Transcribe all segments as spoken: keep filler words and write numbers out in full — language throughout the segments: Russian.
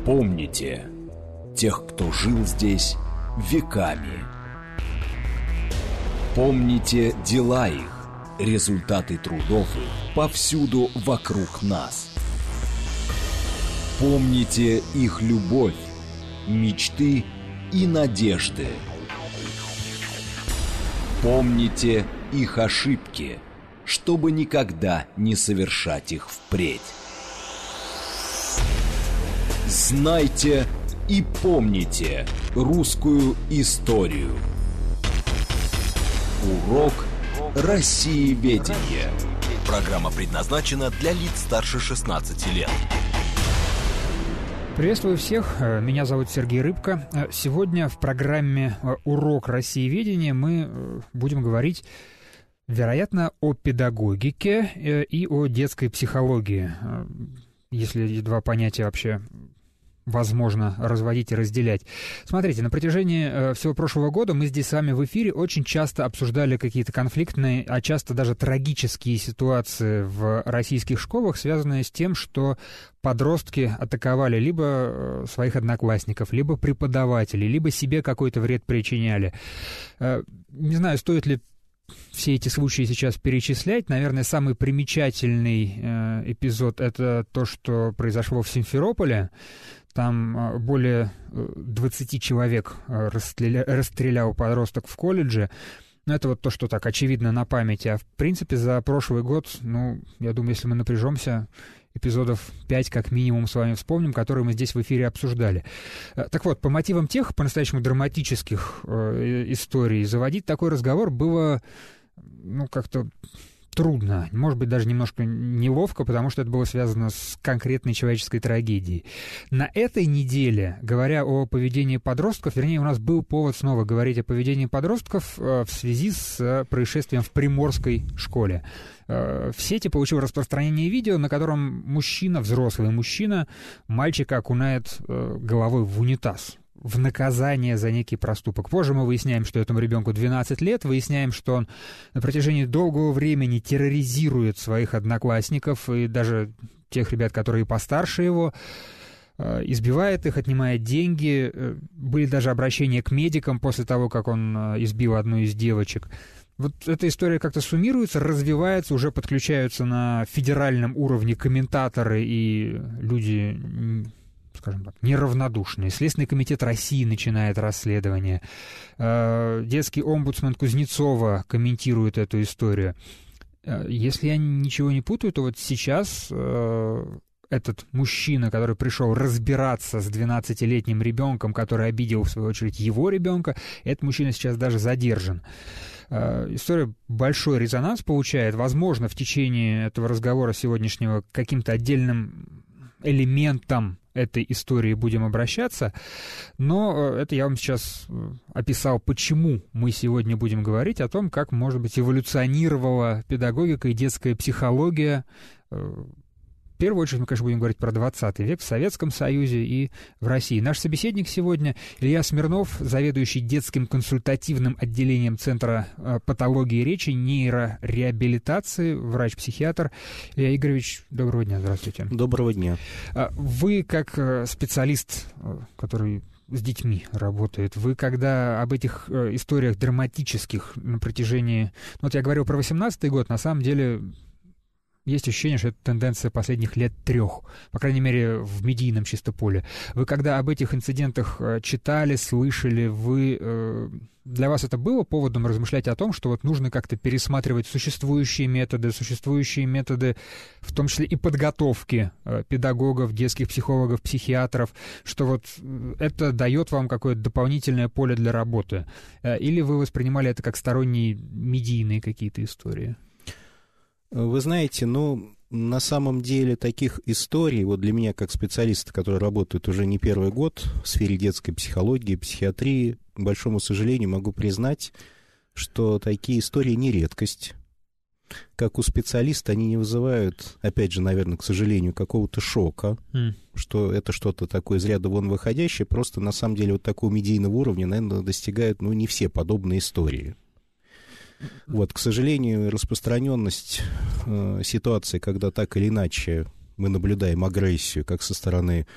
Помните тех, кто жил здесь веками. Помните дела их, результаты трудов их повсюду вокруг нас. Помните их любовь, мечты и надежды. Помните их ошибки, чтобы никогда не совершать их впредь. Знайте и помните русскую историю. Урок Россиеведения. Программа предназначена для лиц старше шестнадцати лет. Приветствую всех, меня зовут Сергей Рыбко. Сегодня в программе «Урок Россиеведения» мы будем говорить, вероятно, о педагогике и о детской психологии, если эти два понятия вообще возможно разводить и разделять. Смотрите, на протяжении э, всего прошлого года мы здесь с вами в эфире очень часто обсуждали какие-то конфликтные, а часто даже трагические ситуации в российских школах, связанные с тем, что подростки атаковали либо э, своих одноклассников, либо преподавателей, либо себе какой-то вред причиняли. Э, не знаю, стоит ли все эти случаи сейчас перечислять. Наверное, самый примечательный э, эпизод — это то, что произошло в Симферополе. Там э, более двадцати человек э, расстреля... расстрелял подросток в колледже. Ну, это вот то, что так очевидно на памяти. А в принципе за прошлый год, ну, я думаю, если мы напряжемся, эпизодов пять как минимум с вами вспомним, которые мы здесь в эфире обсуждали. Так вот, по мотивам тех по-настоящему драматических э, историй заводить такой разговор было, ну, как-то трудно, может быть, даже немножко неловко, потому что это было связано с конкретной человеческой трагедией. На этой неделе, говоря о поведении подростков, вернее, у нас был повод снова говорить о поведении подростков в связи с происшествием в Приморской школе. В сети получил распространение видео, на котором мужчина, взрослый мужчина, мальчика окунает головой в унитаз в наказание за некий проступок. Позже мы выясняем, что этому ребенку двенадцать лет, выясняем, что он на протяжении долгого времени терроризирует своих одноклассников и даже тех ребят, которые постарше его, избивает их, отнимает деньги. Были даже обращения к медикам после того, как он избил одну из девочек. Вот эта история как-то суммируется, развивается, уже подключаются на федеральном уровне комментаторы и люди, скажем так, неравнодушные. Следственный комитет России начинает расследование. Детский омбудсмен Кузнецова комментирует эту историю. Если я ничего не путаю, то вот сейчас этот мужчина, который пришел разбираться с двенадцатилетним ребенком, который обидел, в свою очередь, его ребенка, этот мужчина сейчас даже задержан. История большой резонанс получает. Возможно, в течение этого разговора сегодняшнего к каким-то отдельным элементам этой истории будем обращаться, но это я вам сейчас описал, почему мы сегодня будем говорить о том, как, может быть, эволюционировала педагогика и детская психология. В первую очередь мы, конечно, будем говорить про двадцатый век в Советском Союзе и в России. Наш собеседник сегодня Илья Смирнов, заведующий детским консультативным отделением Центра патологии речи, нейрореабилитации, врач-психиатр. Илья Игоревич, доброго дня, здравствуйте. Доброго дня. Вы, как специалист, который с детьми работает, вы когда об этих историях драматических на протяжении... Ну, вот я говорил про восемнадцатый год, на самом деле... Есть ощущение, что это тенденция последних лет трех, по крайней мере, в медийном чисто поле. Вы когда об этих инцидентах читали, слышали, вы, для вас это было поводом размышлять о том, что вот нужно как-то пересматривать существующие методы, существующие методы, в том числе и подготовки педагогов, детских психологов, психиатров, что вот это дает вам какое-то дополнительное поле для работы? Или вы воспринимали это как сторонние медийные какие-то истории? Вы знаете, ну, на самом деле таких историй, вот для меня как специалиста, который работает уже не первый год в сфере детской психологии, психиатрии, к большому сожалению, могу признать, что такие истории не редкость. Как у специалиста они не вызывают, опять же, наверное, к сожалению, какого-то шока, mm. что это что-то такое из ряда вон выходящее, просто на самом деле вот такого медийного уровня, наверное, достигают, ну, не все подобные истории. Вот, к сожалению, распространенность э, ситуации, когда так или иначе мы наблюдаем агрессию как со стороны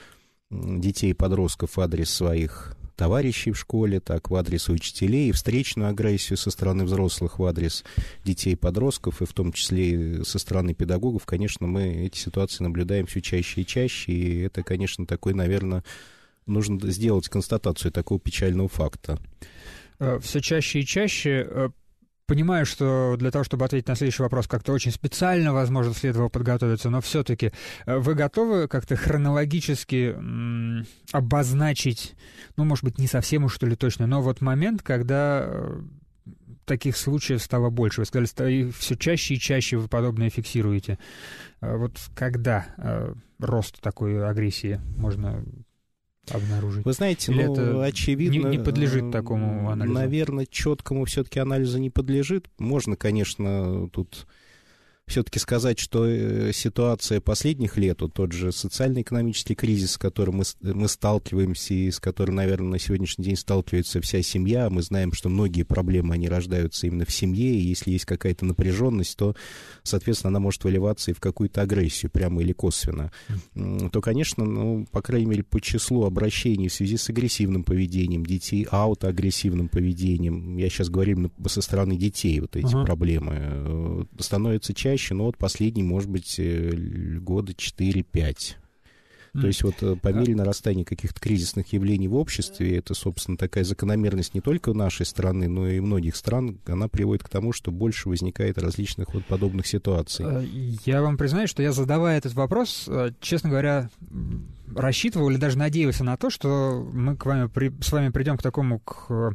детей и подростков в адрес своих товарищей в школе, так, в адрес учителей, и встречную агрессию со стороны взрослых в адрес детей и подростков, и в том числе со стороны педагогов, конечно, мы эти ситуации наблюдаем все чаще и чаще, и это, конечно, такой, наверное, нужно сделать констатацию такого печального факта. Все чаще и чаще. Понимаю, что для того, чтобы ответить на следующий вопрос, как-то очень специально, возможно, следовало подготовиться, но все-таки вы готовы как-то хронологически м, обозначить, ну, может быть, не совсем уж, что ли, точно, но вот момент, когда таких случаев стало больше? Вы сказали, все чаще и чаще вы подобное фиксируете. Вот когда рост такой агрессии можно обнаружить? Вы знаете, Или ну, это очевидно... Не, не подлежит такому анализу? Наверное, четкому все-таки анализу не подлежит. Можно, конечно, тут все-таки сказать, что ситуация последних лет, вот тот же социально-экономический кризис, с которым мы, мы сталкиваемся и с которым, наверное, на сегодняшний день сталкивается вся семья, мы знаем, что многие проблемы, они рождаются именно в семье, и если есть какая-то напряженность, то, соответственно, она может выливаться и в какую-то агрессию, прямо или косвенно. То, конечно, ну, по крайней мере, по числу обращений в связи с агрессивным поведением детей, аутоагрессивным поведением, я сейчас говорю именно со стороны детей, вот эти uh-huh. проблемы, становятся чаще. Но вот последний, может быть, года четыре-пять. Mm. То есть вот по мере нарастания каких-то кризисных явлений в обществе, это, собственно, такая закономерность не только нашей страны, но и многих стран, она приводит к тому, что больше возникает различных вот подобных ситуаций. Я вам признаюсь, что я, задавая этот вопрос, честно говоря, рассчитывал или даже надеялся на то, что мы к вами, с вами придем к такому... к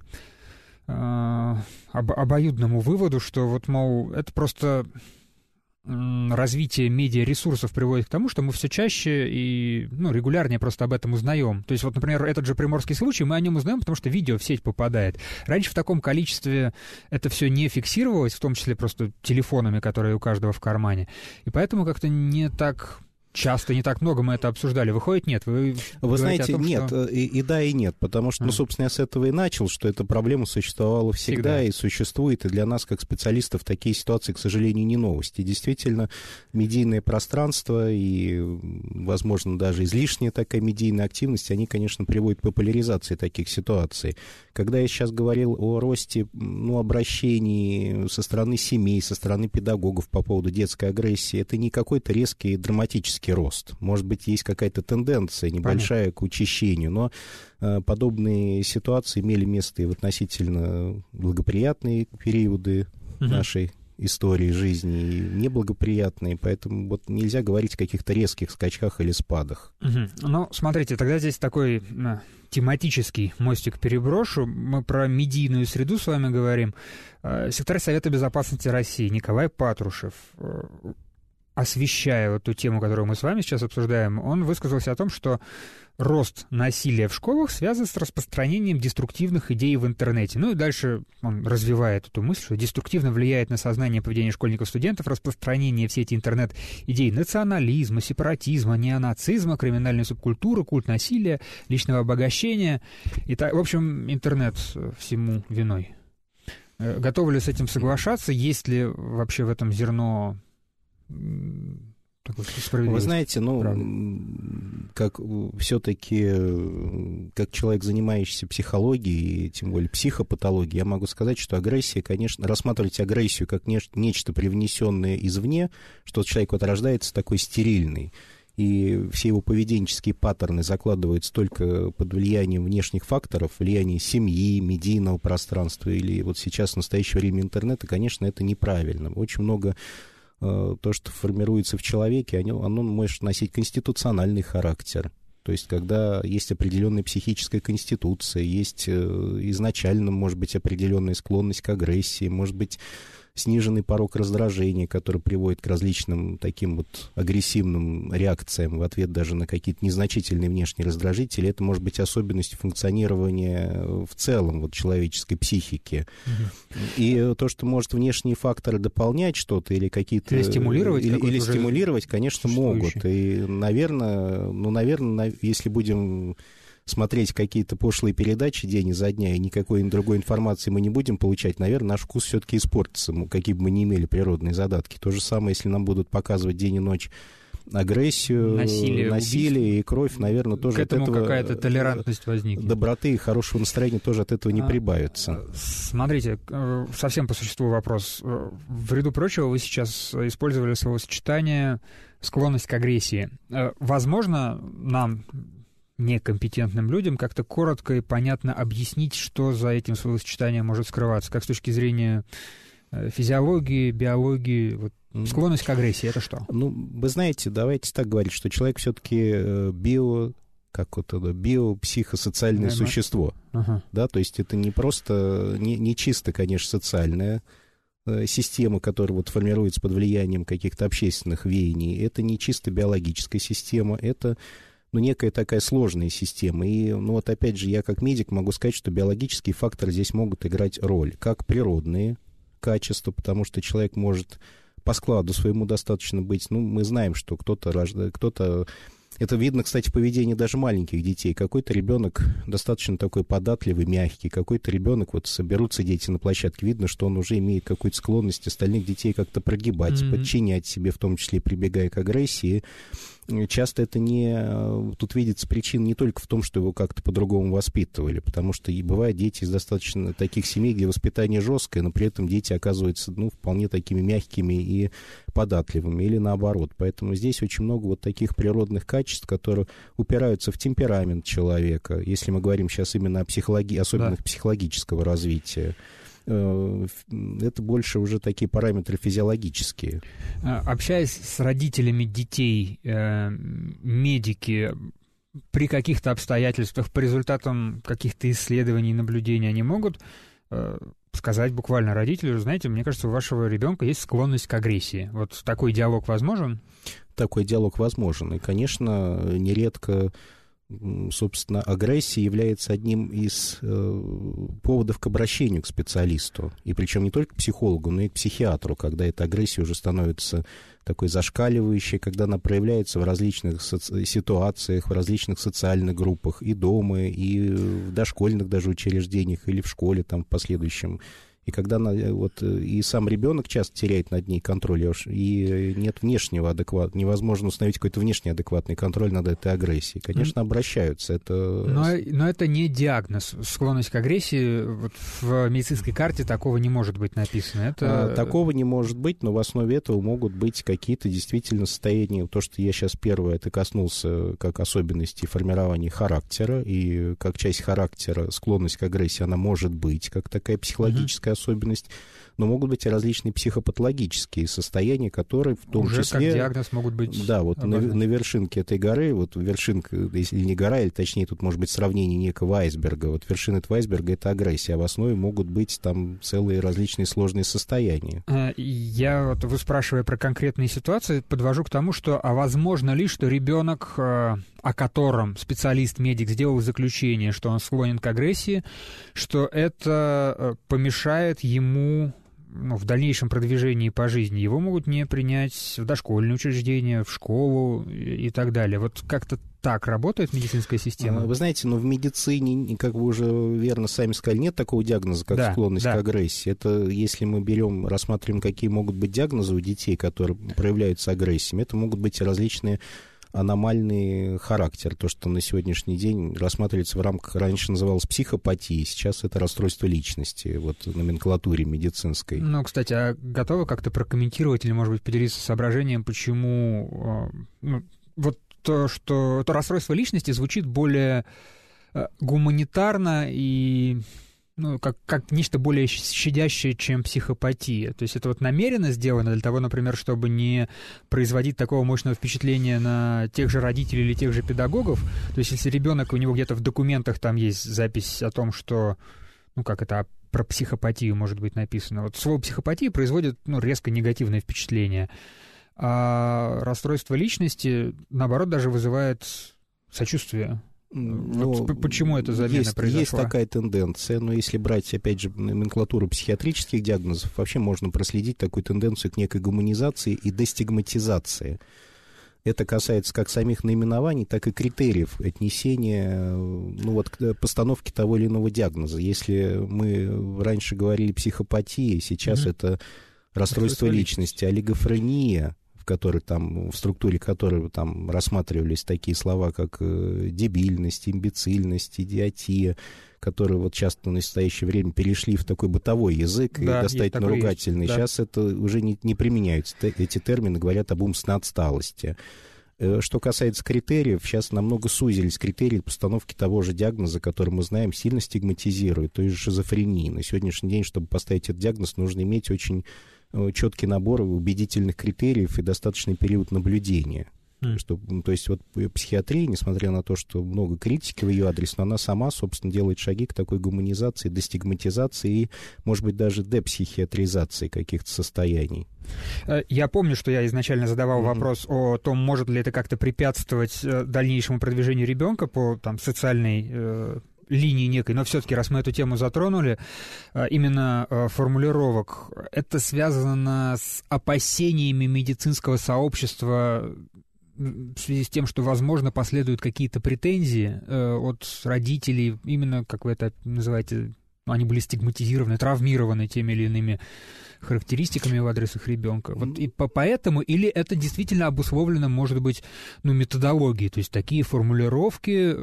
обоюдному выводу, что вот, мол, это просто... развитие медиаресурсов приводит к тому, что мы все чаще и ну, регулярнее просто об этом узнаем. То есть вот, например, этот же приморский случай, мы о нем узнаем, потому что видео в сеть попадает. Раньше в таком количестве это все не фиксировалось, в том числе просто телефонами, которые у каждого в кармане. И поэтому как-то не так... Часто, не так много мы это обсуждали. Выходит, нет. Вы, Вы знаете, том, нет, что... и, и да, и нет, потому что, а. ну, собственно, я с этого и начал, что эта проблема существовала всегда, всегда и существует, и для нас, как специалистов, такие ситуации, к сожалению, не новости. Действительно, медийное пространство и, возможно, даже излишняя такая медийная активность, они, конечно, приводят к популяризации таких ситуаций. Когда я сейчас говорил о росте, ну, обращений со стороны семей, со стороны педагогов по поводу детской агрессии, это не какой-то резкий драматический рост. Может быть, есть какая-то тенденция небольшая Понятно. К учащению, но э, подобные ситуации имели место и в относительно благоприятные периоды угу. нашей истории жизни, и неблагоприятные, поэтому вот нельзя говорить о каких-то резких скачках или спадах. Угу. Ну, смотрите, тогда здесь такой э, тематический мостик переброшу. Мы про медийную среду с вами говорим. Э, секретарь Совета Безопасности России Николай Патрушев, э, освещая эту тему, которую мы с вами сейчас обсуждаем, он высказался о том, что рост насилия в школах связан с распространением деструктивных идей в интернете. Ну и дальше он развивает эту мысль, что деструктивно влияет на сознание и поведение школьников-студентов распространение в сети интернет идей национализма, сепаратизма, неонацизма, криминальной субкультуры, культ насилия, личного обогащения. И так, в общем, интернет всему виной. Готовы ли с этим соглашаться? Есть ли вообще в этом зерно... Вы знаете, ну, правда. Как все-таки, как человек, занимающийся психологией, тем более психопатологией, я могу сказать, что агрессия, конечно, рассматривать агрессию как не, нечто привнесенное извне, что человек вот рождается такой стерильный, и все его поведенческие паттерны закладываются только под влиянием внешних факторов, влияния семьи, медийного пространства или вот сейчас в настоящее время интернета, конечно, это неправильно. Очень много... То, что формируется в человеке, оно, оно может носить конституциональный характер. То есть, когда есть определенная психическая конституция, есть изначально, может быть, определенная склонность к агрессии, может быть, сниженный порог раздражения, который приводит к различным таким вот агрессивным реакциям в ответ даже на какие-то незначительные внешние раздражители. Это может быть особенностью функционирования в целом вот, человеческой психики. Угу. И то, что может внешние факторы дополнять что-то или какие-то... Или стимулировать. Или, или стимулировать, конечно, могут. И, наверное, ну, наверное, если будем... смотреть какие-то пошлые передачи день изо дня, и никакой другой информации мы не будем получать, наверное, наш вкус все-таки испортится, какие бы мы ни имели природные задатки. То же самое, если нам будут показывать день и ночь агрессию, насилие, насилие и кровь, наверное, тоже к этому от этого какая-то толерантность возникнет. Доброты и хорошего настроения тоже от этого не а, прибавится. Смотрите, совсем по существу вопрос. В ряду прочего вы сейчас использовали словосочетание «склонность к агрессии». Возможно, нам, некомпетентным людям, как-то коротко и понятно объяснить, что за этим словосочетанием может скрываться, как с точки зрения физиологии, биологии, вот, склонность к агрессии — это что? Ну, вы знаете, давайте так говорить, что человек все-таки био, как вот это, биопсихосоциальное Наверное. существо. Ага. Да, то есть это не просто, не, не чисто, конечно, социальная система, которая вот формируется под влиянием каких-то общественных веяний. Это не чисто биологическая система, это, ну, некая такая сложная система. И, ну, вот опять же, я как медик могу сказать, что биологические факторы здесь могут играть роль, как природные качества, потому что человек может по складу своему достаточно быть, ну, мы знаем, что кто-то рождает, кто-то... Это видно, кстати, в поведении даже маленьких детей. Какой-то ребенок достаточно такой податливый, мягкий, какой-то ребенок, вот соберутся дети на площадке, видно, что он уже имеет какую-то склонность остальных детей как-то прогибать, mm-hmm. подчинять себе, в том числе прибегая к агрессии. Часто это не... Тут видится причина не только в том, что его как-то по-другому воспитывали, потому что и бывают дети из достаточно таких семей, где воспитание жесткое, но при этом дети оказываются, ну, вполне такими мягкими и податливыми, или наоборот. Поэтому здесь очень много вот таких природных качеств, которые упираются в темперамент человека, если мы говорим сейчас именно о психологии, особенных да. психологического развития. Это больше уже такие параметры физиологические. Общаясь с родителями детей, медики при каких-то обстоятельствах, по результатам каких-то исследований, наблюдений, они могут сказать буквально родителю: знаете, мне кажется, у вашего ребенка есть склонность к агрессии. Вот такой диалог возможен? Такой диалог возможен. И, конечно, нередко, собственно, агрессия является одним из э, поводов к обращению к специалисту. И причем не только к психологу, но и к психиатру, когда эта агрессия уже становится такой зашкаливающей, когда она проявляется в различных соци- ситуациях, в различных социальных группах, и дома, и в дошкольных даже учреждениях, или в школе там в последующем. И когда она, вот, и сам ребенок часто теряет над ней контроль, и нет внешнего адекватного, невозможно установить какой-то внешний адекватный контроль над этой агрессией. Конечно, обращаются. Это... Но, но это не диагноз. Склонность к агрессии, вот в медицинской карте такого не может быть написано. Это... А, такого не может быть, но в основе этого могут быть какие-то действительно состояния. То, что я сейчас первое, это коснулся как особенности формирования характера, и как часть характера склонность к агрессии, она может быть, как такая психологическая особенность, но могут быть и различные психопатологические состояния, которые в том Уже числе... как диагноз могут быть... Да, вот на, на вершинке этой горы, вот вершинка, если не гора, или точнее тут может быть сравнение некого айсберга, вот вершина этого айсберга — это агрессия, а в основе могут быть там целые различные сложные состояния. Я, вот вы спрашивая про конкретные ситуации, подвожу к тому, что, а возможно ли, что ребенок, о котором специалист-медик сделал заключение, что он склонен к агрессии, что это помешает ему, ну, в дальнейшем продвижении по жизни. Его могут не принять в дошкольное учреждение, в школу и так далее. Вот как-то так работает медицинская система? Вы знаете, но в медицине, как вы уже верно сами сказали, нет такого диагноза, как да, склонность да. к агрессии. Это если мы берем, рассматриваем, какие могут быть диагнозы у детей, которые проявляются агрессиями, это могут быть различные аномальный характер, то, что на сегодняшний день рассматривается в рамках, раньше называлось психопатией, сейчас это расстройство личности, вот в номенклатуре медицинской. Ну, кстати, а готовы как-то прокомментировать или, может быть, поделиться соображением, почему ну, вот то, что то расстройство личности звучит более гуманитарно и... ну, как, как нечто более щадящее, чем психопатия. То есть это вот намеренно сделано для того, например, чтобы не производить такого мощного впечатления на тех же родителей или тех же педагогов. То есть если ребенок, у него где-то в документах там есть запись о том, что, ну, как это, про психопатию может быть написано. Вот слово психопатия производит, ну, резко негативное впечатление. А расстройство личности, наоборот, даже вызывает сочувствие. Ну, вот почему эта замена есть, произошла? Есть такая тенденция, но если брать, опять же, номенклатуру психиатрических диагнозов, вообще можно проследить такую тенденцию к некой гуманизации и дестигматизации. Это касается как самих наименований, так и критериев отнесения, ну, вот, к постановке того или иного диагноза. Если мы раньше говорили психопатия, сейчас mm-hmm. это расстройство личности, олигофрения, в которой там, в структуре которой там рассматривались такие слова, как дебильность, имбецильность, идиотия, которые вот часто в настоящее время перешли в такой бытовой язык, да, и достаточно ругательный. Да. Сейчас это уже не, не применяются. Эти термины говорят об умственной отсталости. Что касается критериев, сейчас намного сузились критерии постановки того же диагноза, который мы знаем, сильно стигматизирует, то есть шизофрении. На сегодняшний день, чтобы поставить этот диагноз, нужно иметь очень четкий набор убедительных критериев и достаточный период наблюдения. Mm. Что, то есть вот психиатрия, несмотря на то, что много критики в ее адрес, но она сама, собственно, делает шаги к такой гуманизации, дестигматизации и, может быть, даже депсихиатризации каких-то состояний. Я помню, что я изначально задавал mm-hmm. вопрос о том, может ли это как-то препятствовать дальнейшему продвижению ребенка по там, социальной э, линии некой, но все-таки, раз мы эту тему затронули, именно формулировок, это связано с опасениями медицинского сообщества в связи с тем, что, возможно, последуют какие-то претензии э, от родителей, именно, как вы это называете, они были стигматизированы, травмированы теми или иными характеристиками в адрес их ребенка. Вот и по поэтому, или это действительно обусловлено, может быть, ну, методологией, то есть такие формулировки,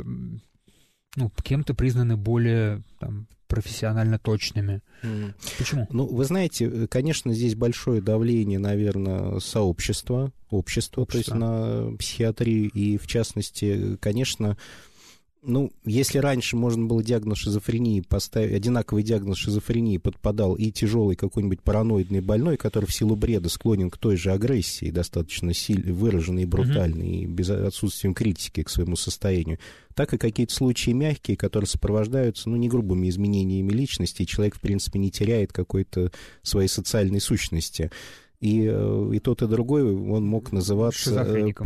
ну, кем-то признаны более там, профессионально точными. Mm. Почему? Ну, вы знаете, конечно, здесь большое давление, наверное, сообщества, общества, то есть на психиатрию, и, в частности, конечно, ну, если раньше можно было диагноз шизофрении поставить, одинаковый диагноз шизофрении подпадал и тяжелый какой-нибудь параноидный больной, который в силу бреда склонен к той же агрессии, достаточно сильно выраженной и брутальной, mm-hmm. и без отсутствием критики к своему состоянию, так и какие-то случаи мягкие, которые сопровождаются, ну, не грубыми изменениями личности, и человек, в принципе, не теряет какой-то своей социальной сущности. И, и тот, и другой, он мог называться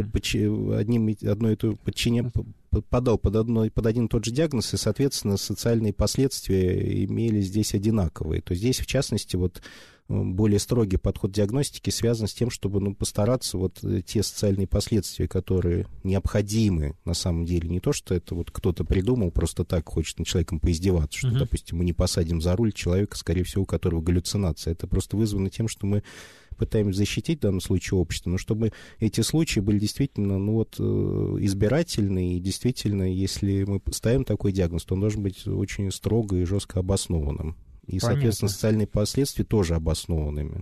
одним, одно и то подчиня, подал под, одно, под один и тот же диагноз, и, соответственно, социальные последствия имели здесь одинаковые. То есть здесь, в частности, вот более строгий подход диагностики связан с тем, чтобы ну, постараться вот те социальные последствия, которые необходимы на самом деле, не то, что это вот кто-то придумал, просто так хочет над человеком поиздеваться, что, uh-huh. допустим, мы не посадим за руль человека, скорее всего, у которого галлюцинация. Это просто вызвано тем, что мы пытаемся защитить в данном случае общество, но чтобы эти случаи были действительно ну, вот, избирательные, и действительно, если мы ставим такой диагноз, то он должен быть очень строго и жестко обоснованным. И, Понятно. Соответственно, социальные последствия тоже обоснованными.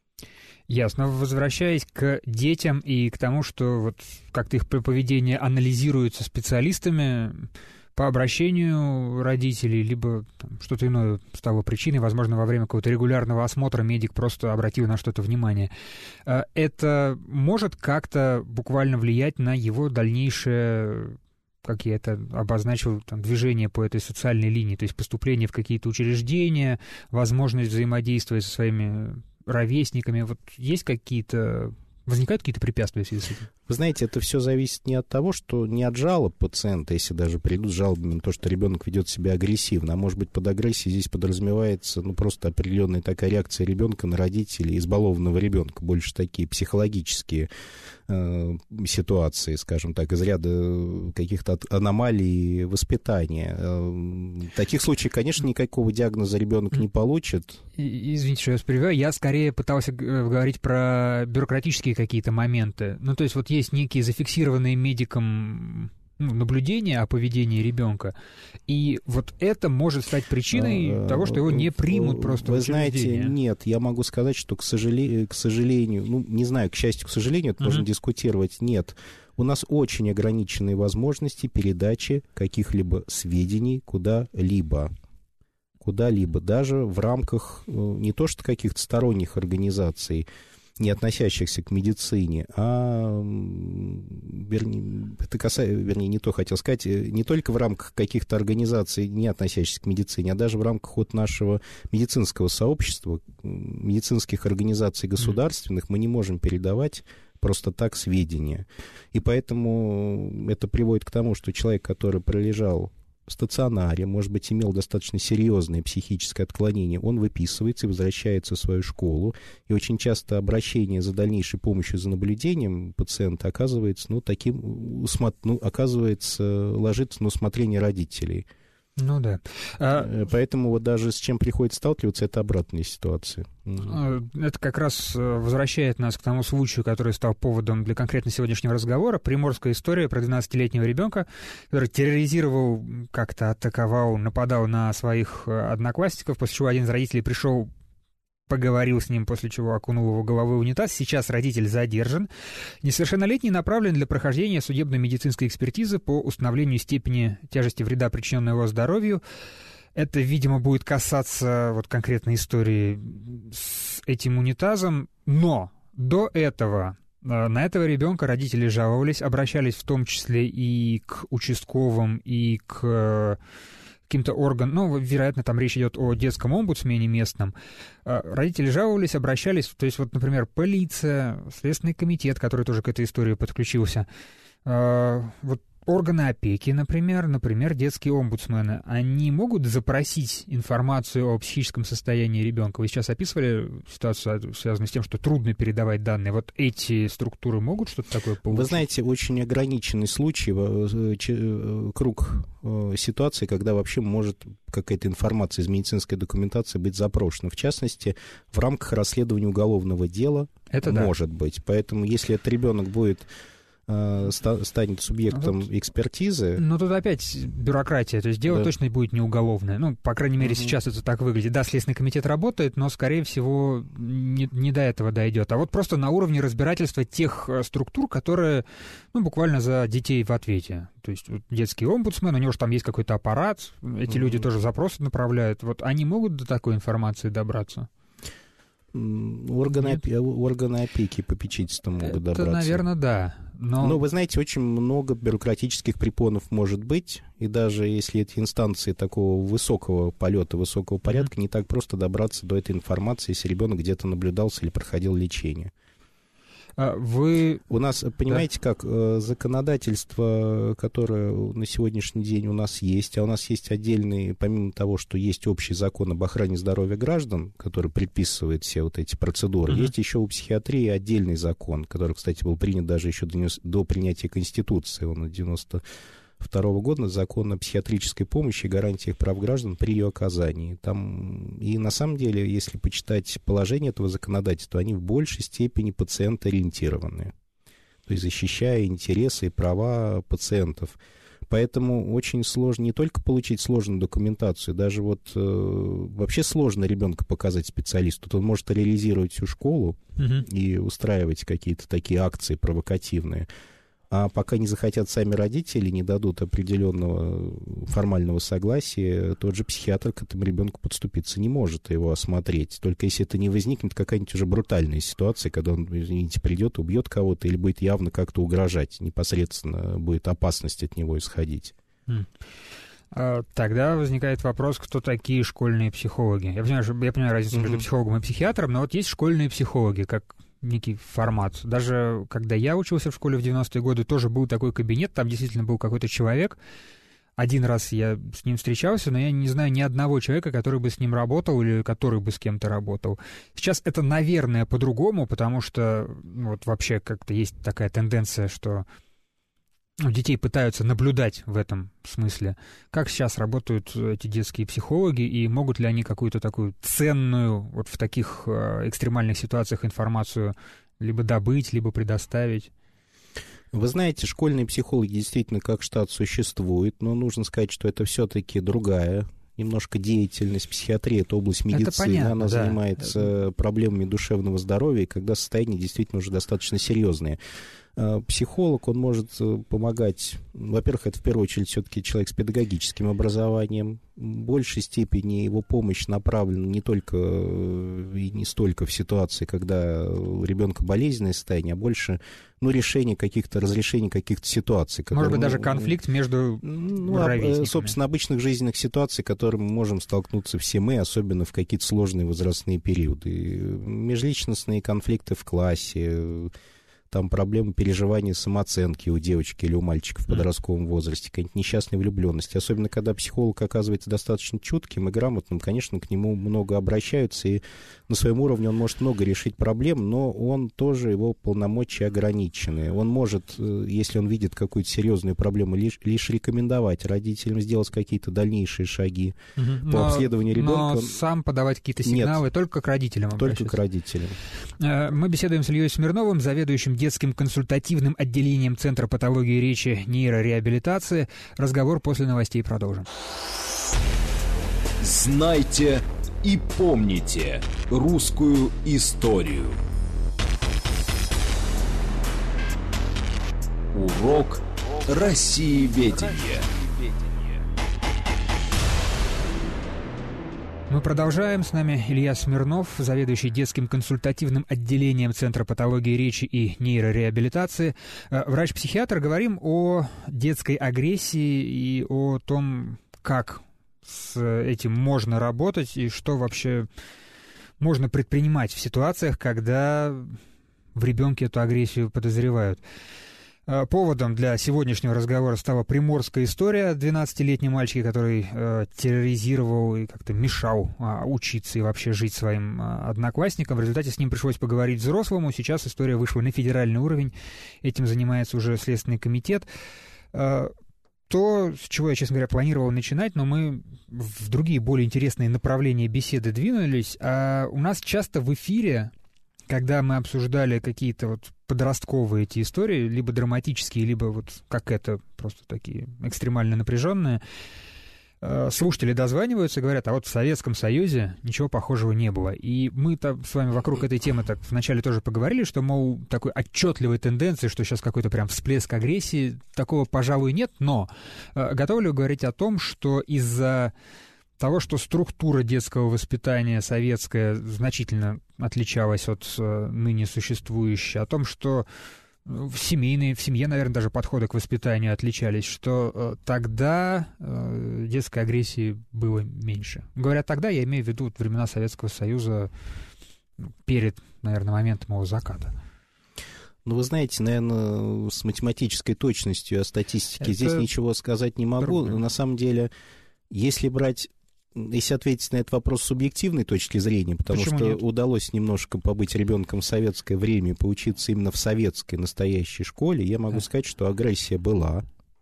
Ясно. Возвращаясь к детям и к тому, что вот как-то их поведение анализируется специалистами по обращению родителей, либо там, что-то иное стало причиной, возможно, во время какого-то регулярного осмотра медик просто обратил на что-то внимание. Это может как-то буквально влиять на его дальнейшее, как я это обозначил, там, движение по этой социальной линии, то есть поступление в какие-то учреждения, возможность взаимодействия со своими ровесниками. Вот есть какие-то... Возникают какие-то препятствия в связи с этим? Вы знаете, это все зависит не от того, что не от жалоб пациента, если даже придут с жалобами на то, что ребенок ведет себя агрессивно, а может быть под агрессией здесь подразумевается ну, просто определенная такая реакция ребенка на родителей, избалованного ребенка, больше такие психологические э, ситуации, скажем так, из ряда каких-то аномалий воспитания. Э, в таких случаях, конечно, никакого диагноза ребенок не получит. Извините, что я вас перебиваю, я скорее пытался говорить про бюрократические какие-то моменты. Ну, то есть вот есть некие зафиксированные медиком ну, наблюдения о поведении ребенка, и вот это может стать причиной а, того, что его не примут просто Вы в учреждение. Знаете, нет, я могу сказать, что, к сожалению, к сожалению, ну, не знаю, к счастью, к сожалению, это uh-huh. можно дискутировать, нет. У нас очень ограниченные возможности передачи каких-либо сведений куда-либо. Куда-либо, даже в рамках не то что каких-то сторонних организаций, не относящихся к медицине, а, вернее, это касается, вернее, не то хотел сказать, не только в рамках каких-то организаций, не относящихся к медицине, а даже в рамках вот нашего медицинского сообщества, медицинских организаций государственных, мы не можем передавать просто так сведения. И поэтому это приводит к тому, что человек, который пролежал в стационаре, может быть, имел достаточно серьезное психическое отклонение, он выписывается и возвращается в свою школу. И очень часто обращение за дальнейшей помощью, за наблюдением пациента оказывается, ну, таким, ну, оказывается, ложится на усмотрение родителей. Ну да. А... Поэтому вот даже с чем приходится сталкиваться, это обратные ситуации. Это как раз возвращает нас к тому случаю, который стал поводом для конкретно сегодняшнего разговора. Приморская история про двенадцатилетнего ребенка, который терроризировал, как-то атаковал, нападал на своих одноклассников, после чего один из родителей пришел, поговорил с ним, после чего окунул его головой в унитаз. Сейчас родитель задержан. Несовершеннолетний направлен для прохождения судебно-медицинской экспертизы по установлению степени тяжести вреда, причиненного его здоровью. Это, видимо, будет касаться вот конкретной истории с этим унитазом. Но до этого на этого ребенка родители жаловались, обращались в том числе и к участковым, и к каким-то органам, ну, вероятно, там речь идет о детском омбудсмене местном. Родители жаловались, обращались, то есть вот, например, полиция, Следственный комитет, который тоже к этой истории подключился, вот органы опеки, например, например, детские омбудсмены, они могут запросить информацию о психическом состоянии ребенка? Вы сейчас описывали ситуацию, связанную с тем, что трудно передавать данные. Вот эти структуры могут что-то такое получить? Вы знаете, очень ограниченный случай, круг ситуаций, когда вообще может какая-то информация из медицинской документации быть запрошена. В частности, в рамках расследования уголовного дела это может да. быть. Поэтому, если этот ребенок будет станет субъектом тут, экспертизы. Но тут опять бюрократия, то есть дело да. точно будет не уголовное. Ну, по крайней мере, угу. сейчас это так выглядит. Да, Следственный комитет работает, но, скорее всего, не, не до этого дойдет. А вот просто на уровне разбирательства тех структур, которые, ну, буквально за детей в ответе. То есть вот детский омбудсмен, у него же там есть какой-то аппарат, эти угу. люди тоже запросы направляют. Вот они могут до такой информации добраться? Органы, опе- органы опеки и попечительства могут это, добраться. Наверное, да. Но... но, вы знаете, очень много бюрократических препонов может быть, и даже если эти инстанции такого высокого полета, высокого порядка, mm-hmm. не так просто добраться до этой информации, если ребенок где-то наблюдался или проходил лечение. Вы... У нас, понимаете, да. как законодательство, которое на сегодняшний день у нас есть, а у нас есть отдельный, помимо того, что есть общий закон об охране здоровья граждан, который предписывает все вот эти процедуры, uh-huh. есть еще у психиатрии отдельный закон, который, кстати, был принят даже еще до, до принятия Конституции, он в девяносто второго года, закон о психиатрической помощи и гарантиях прав граждан при ее оказании. Там, и на самом деле, если почитать положение этого законодательства, они в большей степени пациент-ориентированные, то есть защищая интересы и права пациентов. Поэтому очень сложно не только получить сложную документацию, даже вот э, вообще сложно ребенка показать специалисту. Тут он может реализировать всю школу угу. и устраивать какие-то такие акции провокативные. А пока не захотят сами родители, не дадут определенного формального согласия, тот же психиатр к этому ребенку подступиться не может, его осмотреть. Только если это не возникнет какая-нибудь уже брутальная ситуация, когда он, извините, придет, убьет кого-то или будет явно как-то угрожать, непосредственно будет опасность от него исходить. Тогда возникает вопрос, кто такие школьные психологи. Я понимаю, я понимаю разницу mm-hmm. между психологом и психиатром, но вот есть школьные психологи, как некий формат. Даже когда я учился в школе в девяностые годы, тоже был такой кабинет, там действительно был какой-то человек. Один раз я с ним встречался, но я не знаю ни одного человека, который бы с ним работал или который бы с кем-то работал. Сейчас это, наверное, по-другому, потому что ну, вот вообще как-то есть такая тенденция, что детей пытаются наблюдать в этом смысле. Как сейчас работают эти детские психологи, и могут ли они какую-то такую ценную вот в таких э, экстремальных ситуациях информацию либо добыть, либо предоставить? Вы знаете, школьные психологи действительно как штат существуют, но нужно сказать, что это все-таки другая немножко деятельность. Психиатрия — это область медицины, это понятно, она да. занимается проблемами душевного здоровья, когда состояния действительно уже достаточно серьезные. Психолог, он может помогать, во-первых, это в первую очередь все-таки человек с педагогическим образованием. В большей степени его помощь направлена не только и не столько в ситуации, когда у ребенка болезненное состояние, а больше ну, решение каких-то, разрешение каких-то ситуаций. Может быть, даже конфликт между ну, ровесниками. Собственно, обычных жизненных ситуаций, с которыми мы можем столкнуться все мы, особенно в какие-то сложные возрастные периоды. Межличностные конфликты в классе, там проблемы переживания самооценки у девочки или у мальчика в подростковом возрасте, какая-нибудь несчастная влюбленность. Особенно, когда психолог оказывается достаточно чутким и грамотным, конечно, к нему много обращаются, и на своем уровне он может много решить проблем, но он тоже, его полномочия ограничены. Он может, если он видит какую-то серьезную проблему, лишь, лишь рекомендовать родителям сделать какие-то дальнейшие шаги угу. по но, обследованию ребенка. Но сам подавать какие-то сигналы. Нет, только к родителям обращаться. Только к родителям. Мы беседуем с Ильей Смирновым, заведующим детским консультативным отделением Центра патологии речи нейрореабилитации. Разговор после новостей продолжим. Знайте и помните русскую историю. Урок Россиеведения. Мы продолжаем. С нами Илья Смирнов, заведующий детским консультативным отделением Центра патологии речи и нейрореабилитации. Врач-психиатр. Говорим о детской агрессии и о том, как с этим можно работать и что вообще можно предпринимать в ситуациях, когда в ребенке эту агрессию подозревают. Поводом для сегодняшнего разговора стала приморская история двенадцатилетнего мальчика, который э, терроризировал и как-то мешал э, учиться и вообще жить своим э, одноклассникам. В результате с ним пришлось поговорить взрослому. Сейчас история вышла на федеральный уровень. Этим занимается уже Следственный комитет. Э, то, с чего я, честно говоря, планировал начинать, но мы в другие более интересные направления беседы двинулись. А у нас часто в эфире, когда мы обсуждали какие-то вот подростковые эти истории, либо драматические, либо вот как это, просто такие экстремально напряженные, слушатели дозваниваются и говорят, а вот в Советском Союзе ничего похожего не было. И мы-то с вами вокруг этой темы так вначале тоже поговорили, что, мол, такой отчетливой тенденции, что сейчас какой-то прям всплеск агрессии, такого, пожалуй, нет, но готовы ли вы говорить о том, что из-за того, что структура детского воспитания советская значительно отличалась от э, ныне существующей, о том, что в, семейные, в семье, наверное, даже подходы к воспитанию отличались, что э, тогда э, детской агрессии было меньше. Говоря тогда, я имею в виду вот, времена Советского Союза перед, наверное, моментом его заката. Ну, вы знаете, наверное, с математической точностью о статистике Это здесь ничего сказать не могу. Трудно. На самом деле, если брать... Если ответить на этот вопрос с субъективной точки зрения, потому Почему что нет? Удалось немножко побыть ребенком в советское время и поучиться именно в советской настоящей школе, я могу да. сказать, что агрессия была.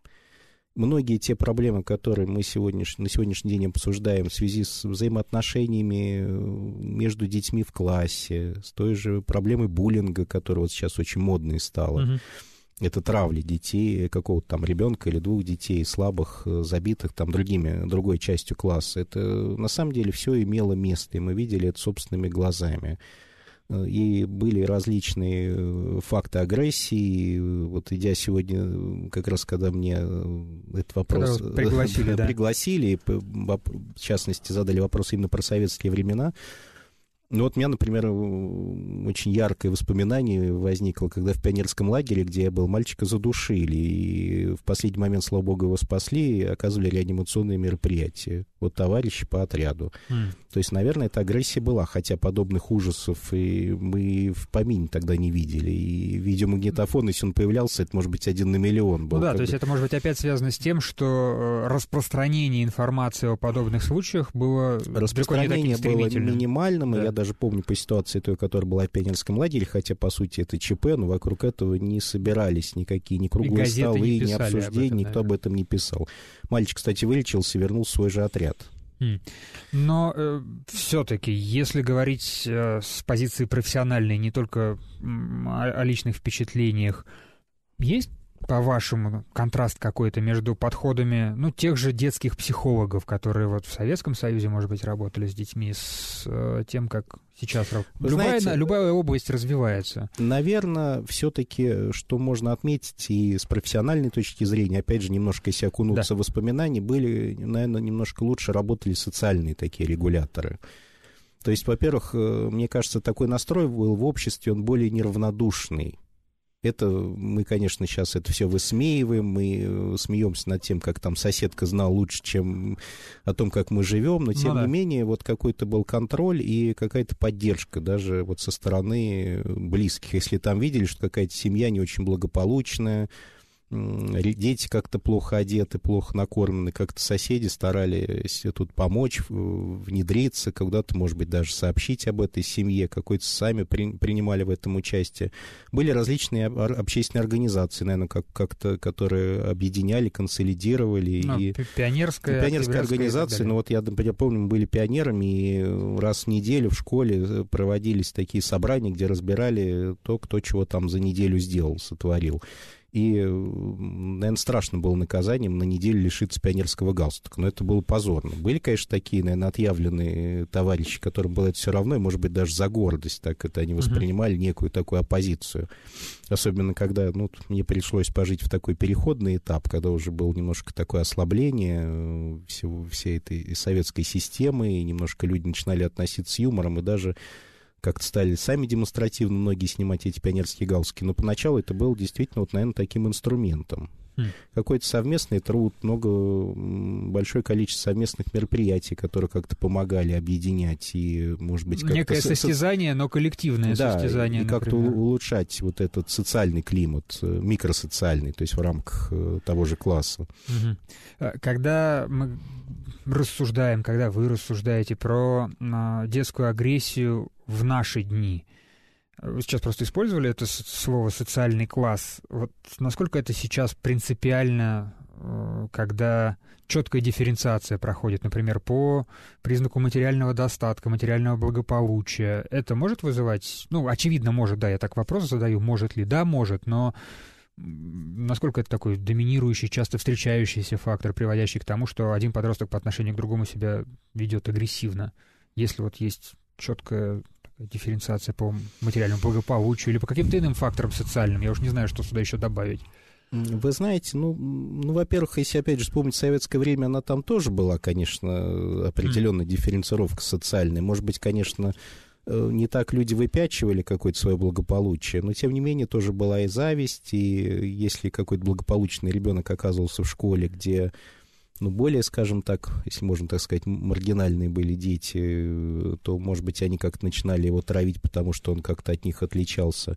Многие те проблемы, которые мы сегодняш... на сегодняшний день обсуждаем в связи с взаимоотношениями между детьми в классе, с той же проблемой буллинга, которая вот сейчас очень модной стала, угу. это травли детей, какого-то там ребенка или двух детей, слабых, забитых там другими, другой частью класса. Это на самом деле все имело место, и мы видели это собственными глазами. И были различные факты агрессии. Вот идя сегодня, как раз когда мне этот вопрос вот пригласили, да, пригласили, в частности, задали вопрос именно про советские времена. Ну вот у меня, например, очень яркое воспоминание возникло, когда в пионерском лагере, где я был, мальчика задушили, и в последний момент, слава богу, его спасли, и оказывали реанимационные мероприятия. Вот товарищи по отряду. Mm. То есть, наверное, эта агрессия была, хотя подобных ужасов и мы в помине тогда не видели. И видеомагнитофон, если он появлялся, это, может быть, один на миллион был. Ну да, то бы... есть это, может быть, опять связано с тем, что распространение информации о подобных случаях было далеко не таким стремительным. Было минимальным, да. И я даже помню по ситуации той, которая была в пионерском лагере, хотя, по сути, это ЧП, но вокруг этого не собирались никакие ни круглые столы, ни обсуждения, об никто об этом не писал. Мальчик, кстати, вылечился, вернул свой же отряд. Но э, все-таки, если говорить э, с позиции профессиональной, не только о, о личных впечатлениях, есть, по-вашему, контраст какой-то между подходами, ну, тех же детских психологов, которые вот в Советском Союзе, может быть, работали с детьми, с э, тем, как сейчас любая, знаете, любая область развивается? Наверное, все-таки, что можно отметить и с профессиональной точки зрения, опять же, немножко если окунуться да. в воспоминания, были, наверное, немножко лучше работали социальные такие регуляторы. То есть, во-первых, мне кажется, такой настрой был в обществе, он более неравнодушный. Это мы, конечно, сейчас это все высмеиваем, мы смеемся над тем, как там соседка знала лучше, чем о том, как мы живем, но тем ну, да. не менее вот какой-то был контроль и какая-то поддержка даже вот со стороны близких. Если там видели, что какая-то семья не очень благополучная, дети как-то плохо одеты, плохо накормлены, как-то соседи старались тут помочь, внедриться, когда-то, может быть, даже сообщить об этой семье, какой-то сами при, принимали в этом участие. Были различные общественные организации, наверное, как- как-то, которые объединяли, консолидировали. Ну, и... Пионерская, ну, пионерская организация, ну вот я, например, помню, мы были пионерами, и раз в неделю в школе проводились такие собрания, где разбирали то, кто чего там за неделю сделал, сотворил. И, наверное, страшно было наказанием на неделю лишиться пионерского галстука. Но это было позорно. Были, конечно, такие, наверное, отъявленные товарищи, которым было это все равно, и, может быть, даже за гордость так это они воспринимали, некую такую оппозицию. Особенно, когда ну, мне пришлось пожить в такой переходный этап, когда уже было немножко такое ослабление всего, всей этой советской системы, и немножко люди начинали относиться с юмором, и даже как-то стали сами демонстративно многие снимать эти пионерские галстуки, но поначалу это было действительно, вот, наверное, таким инструментом. Mm. Какой-то совместный труд, много, большое количество совместных мероприятий, которые как-то помогали объединять и, может быть, как-то... Некое состязание, со... но коллективное да, состязание, и как-то улучшать вот этот социальный климат, микросоциальный, то есть в рамках того же класса. Mm-hmm. Когда мы рассуждаем, когда вы рассуждаете про детскую агрессию в наши дни. Вы сейчас просто использовали это слово «социальный класс». Вот насколько это сейчас принципиально, когда четкая дифференциация проходит, например, по признаку материального достатка, материального благополучия? Это может вызывать... Ну, очевидно, может, да, я так вопрос задаю, может ли? Да, может, но насколько это такой доминирующий, часто встречающийся фактор, приводящий к тому, что один подросток по отношению к другому себя ведет агрессивно, если вот есть четкая дифференциация по материальному благополучию или по каким-то иным факторам социальным. Я уж не знаю, что сюда еще добавить. Вы знаете, ну, ну, во-первых, если, опять же, вспомнить советское время, она там тоже была, конечно, определенная mm. дифференцировка социальная. Может быть, конечно, не так люди выпячивали какое-то свое благополучие, но, тем не менее, тоже была и зависть, и если какой-то благополучный ребенок оказывался в школе, где... ну, более, скажем так, если можно так сказать, маргинальные были дети, то, может быть, они как-то начинали его травить, потому что он как-то от них отличался.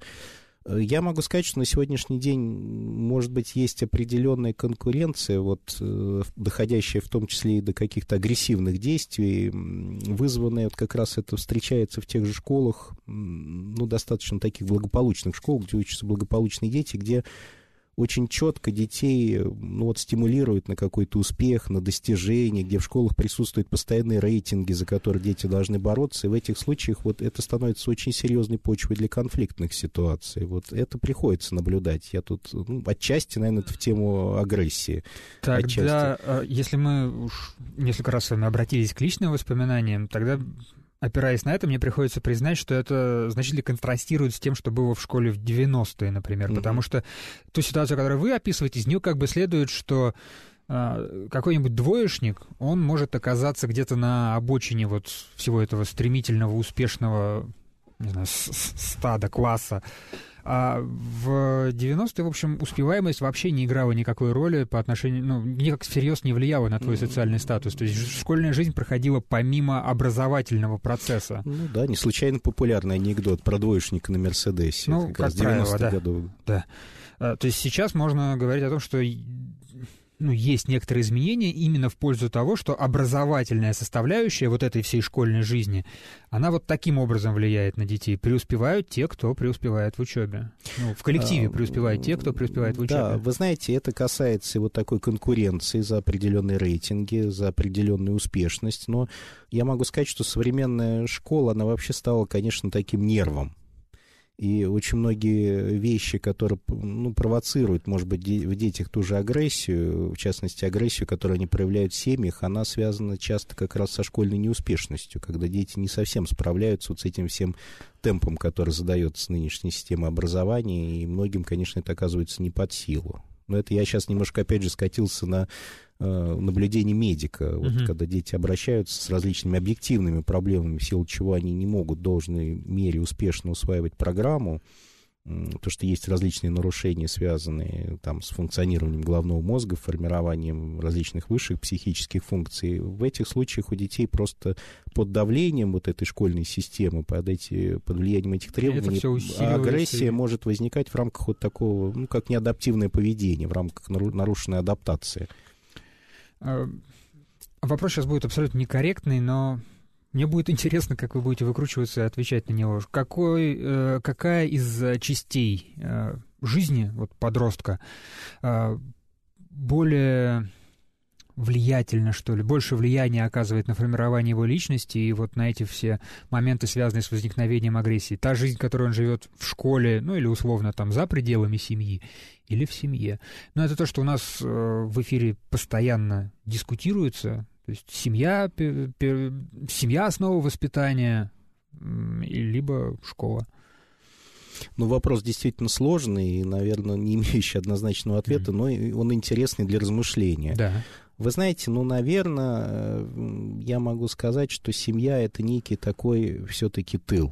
Я могу сказать, что на сегодняшний день, может быть, есть определенная конкуренция, вот, доходящая в том числе и до каких-то агрессивных действий, вызванная, вот как раз это встречается в тех же школах, ну, достаточно таких благополучных школ, где учатся благополучные дети, где очень четко детей ну, вот, стимулируют на какой-то успех, на достижение, где в школах присутствуют постоянные рейтинги, за которые дети должны бороться. И в этих случаях вот, это становится очень серьезной почвой для конфликтных ситуаций. Вот это приходится наблюдать. Я тут ну, отчасти, наверное, это в тему агрессии. Тогда, отчасти. Если мы уж несколько раз с вами обратились к личным воспоминаниям, тогда... Опираясь на это, мне приходится признать, что это значительно контрастирует с тем, что было в школе в девяностые, например, mm-hmm. потому что ту ситуацию, которую вы описываете, из нее как бы следует, что э, какой-нибудь двоечник, он может оказаться где-то на обочине вот всего этого стремительного, успешного, не знаю, стада, класса. А в девяностые, в общем, успеваемость вообще не играла никакой роли по отношению, ну, никак всерьез не влияла на твой социальный статус. То есть школьная жизнь проходила помимо образовательного процесса. Ну да, не случайно популярный анекдот про двоечника на Мерседесе. Ну, как правило, да. Году. да. А, то есть сейчас можно говорить о том, что... Ну, есть некоторые изменения именно в пользу того, что образовательная составляющая вот этой всей школьной жизни, она вот таким образом влияет на детей. Преуспевают те, кто преуспевает в учебе. Ну, в коллективе преуспевают те, кто преуспевает в учебе. Да, вы знаете, это касается вот такой конкуренции за определенные рейтинги, за определенную успешность. Но я могу сказать, что современная школа, она вообще стала, конечно, таким нервом. И очень многие вещи, которые ну, провоцируют, может быть, в детях ту же агрессию, в частности, агрессию, которую они проявляют в семьях, она связана часто как раз со школьной неуспешностью, когда дети не совсем справляются вот с этим всем темпом, который задается нынешней системой образования, и многим, конечно, это оказывается не под силу. Но это я сейчас немножко, опять же, скатился на э, наблюдение медика, вот, uh-huh. когда дети обращаются с различными объективными проблемами, в силу чего они не могут в должной мере успешно усваивать программу. то, что есть различные нарушения, связанные там, с функционированием головного мозга, формированием различных высших психических функций. В этих случаях у детей просто под давлением вот этой школьной системы, под, эти, под влиянием этих требований, агрессия может возникать в рамках вот такого, ну, как неадаптивное поведение, в рамках нарушенной адаптации. Вопрос сейчас будет абсолютно некорректный, но мне будет интересно, как вы будете выкручиваться и отвечать на него. Какой, э, какая из частей э, жизни вот, подростка э, более влиятельно, что ли, больше влияния оказывает на формирование его личности и вот на эти все моменты, связанные с возникновением агрессии? Та жизнь, которую он живет в школе, ну или условно там за пределами семьи, или в семье. Но это то, что у нас э, в эфире постоянно дискутируется. То есть семья, пер, пер, семья основа воспитания, либо школа. Ну, вопрос действительно сложный и, наверное, не имеющий однозначного ответа, mm-hmm. но он интересный для размышления. Да. Вы знаете, ну, наверное, я могу сказать, что семья — это некий такой все-таки тыл.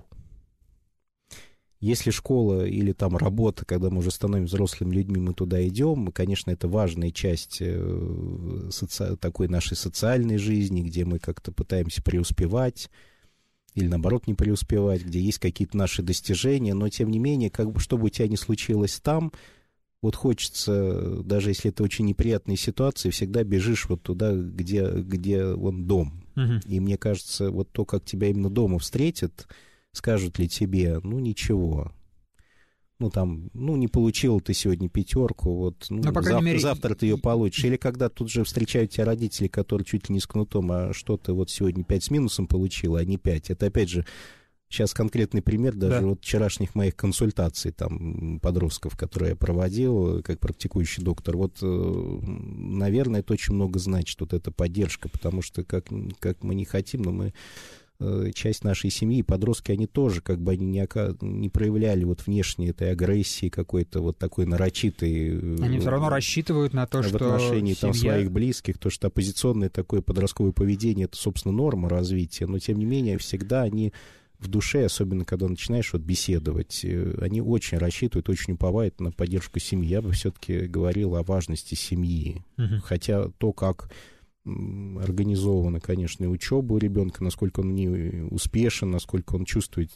Если школа или там работа, когда мы уже становимся взрослыми людьми, мы туда идем, конечно, это важная часть соци... такой нашей социальной жизни, где мы как-то пытаемся преуспевать или, наоборот, не преуспевать, где есть какие-то наши достижения, но, тем не менее, как бы, что бы у тебя ни случилось там, вот хочется, даже если это очень неприятные ситуации, всегда бежишь вот туда, где, где вон дом. Uh-huh. И мне кажется, вот то, как тебя именно дома встретят, скажут ли тебе, ну, ничего, ну, там, ну, не получил ты сегодня пятерку, вот, ну, Но, зав- мере... завтра ты ее получишь. Или когда тут же встречают тебя родители, которые чуть ли не с кнутом, а что ты вот сегодня пять с минусом получил, а не пять. Это, опять же, сейчас конкретный пример даже да. вот вчерашних моих консультаций, там, подростков, которые я проводил, как практикующий доктор. Вот, наверное, это очень много значит, вот эта поддержка, потому что, как, как мы не хотим, но мы... часть нашей семьи, подростки, они тоже как бы они не, не проявляли вот внешней этой агрессии какой-то вот такой нарочитой... Они все равно рассчитывают на то, в что в отношении семья... там, своих близких, то, что оппозиционное такое подростковое поведение, это, собственно, норма развития, но, тем не менее, всегда они в душе, особенно когда начинаешь вот беседовать, они очень рассчитывают, очень уповают на поддержку семьи. Я бы все-таки говорил о важности семьи. Угу. Хотя то, как организована, конечно, и учеба у ребенка, насколько он не успешен, насколько он чувствует